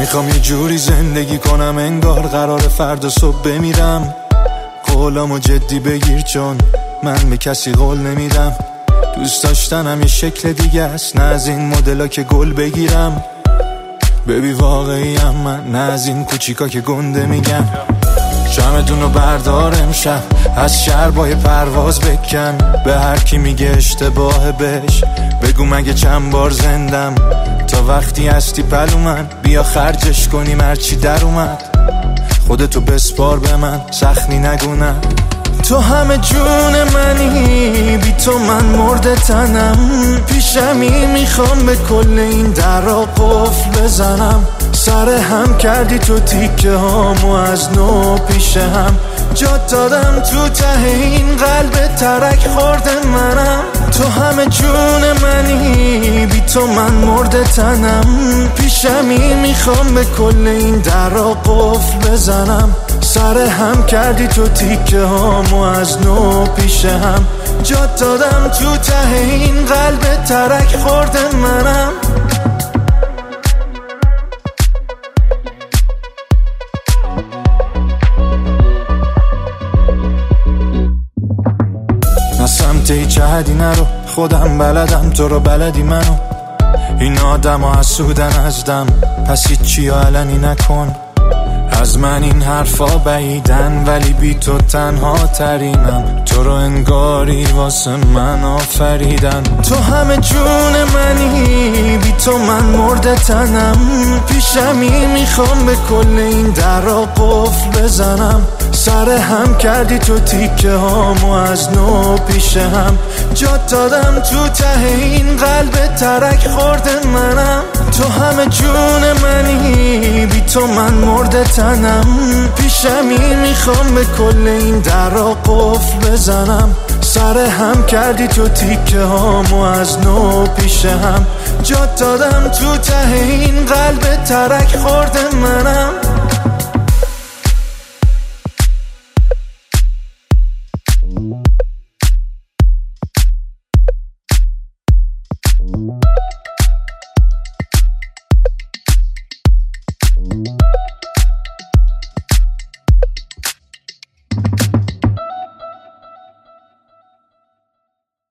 میخوام یه جوری زندگی کنم انگار قرار فردا صبح بمیرم. قولامو جدی بگیر چون من به کسی قول نمیدم. دوست داشتنم یه شکل دیگه است، نه از این مدلا که گل بگیرم. ببی واقعیم من، نه از این کوچیکا که گنده میگم. شمدونو بردار امشب، از شربای پرواز بکن. به هر کی میگه اشتباه بهش بگو مگه چند بار زندم. تا وقتی هستی پلو من، بیا خرجش کنیم هرچی در اومد. خودتو بسپار به من، سخنی نگونم. تو همه جون منی، بی تو من مرده تنم. پیشمی میخوام به کل این درا قفل بزنم. سر هم کردی تو تیکه هامو از نو پیش هم. جا دادم تو ته این قلب ترک خورده منم. تو همه جون منی، بی تو من مرده تنم. پیشمی میخوام به کل این درا قفل بزنم. سر هم کردی تو تیکه هامو از نو پیش هم. جا دادم تو ته این قلب ترک خورده منم. نه سمت هیچ حدی نرو، خودم بلدم تو رو بلدی منو. این آدم ها حسودن از دم، پس هیچی علنی نکن. از من این حرفا بعیدن ولی بی تو تنها ترینم. تو رو انگاری واسه من آفریدن. تو همه جون منی، بی تو من مرده تنم. پیشمی میخوام به کل این درا قفل بزنم. سر هم کردی تو تیکه هامو از نو پیش هم. جا دادم تو ته این قلب ترک خورده منم. تو همه جون منی، بی تو من مرده تنم. پیشمی میخوام به کل این درا قفل بزنم. سر هم کردی تو تیکه هامو از نو پیش هم. جا دادم تو ته این قلب ترک خورده منم.